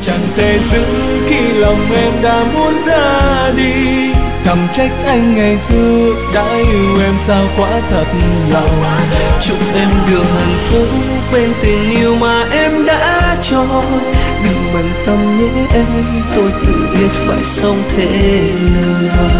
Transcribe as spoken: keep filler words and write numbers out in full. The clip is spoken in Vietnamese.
chẳng thể giữ khi lòng em đã muốn ra đi. Thầm trách anh ngày xưa đã yêu em sao quá thật lòng. Chúc em được hạnh phúc bên tình yêu mà em đã cho. Đừng bận tâm nhé em, tôi tự biết phải sống thế nào.